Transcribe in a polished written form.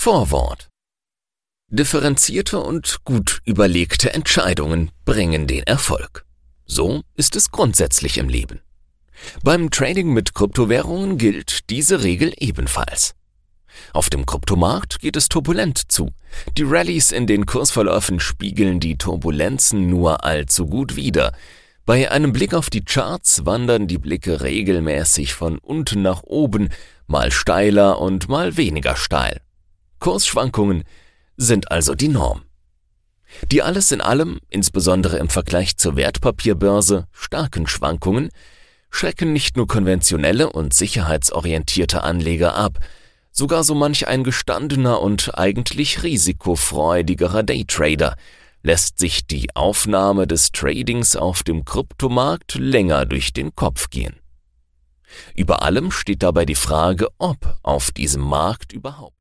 Vorwort: Differenzierte und gut überlegte Entscheidungen bringen den Erfolg. So ist es grundsätzlich im Leben. Beim Trading mit Kryptowährungen gilt diese Regel ebenfalls. Auf dem Kryptomarkt geht es turbulent zu. Die Rallyes in den Kursverläufen spiegeln die Turbulenzen nur allzu gut wider. Bei einem Blick auf die Charts wandern die Blicke regelmäßig von unten nach oben, mal steiler und mal weniger steil. Kursschwankungen sind also die Norm. Die alles in allem, insbesondere im Vergleich zur Wertpapierbörse, starken Schwankungen schrecken nicht nur konventionelle und sicherheitsorientierte Anleger ab, sogar so manch ein gestandener und eigentlich risikofreudigerer Daytrader lässt sich die Aufnahme des Tradings auf dem Kryptomarkt länger durch den Kopf gehen. Über allem steht dabei die Frage, ob auf diesem Markt überhaupt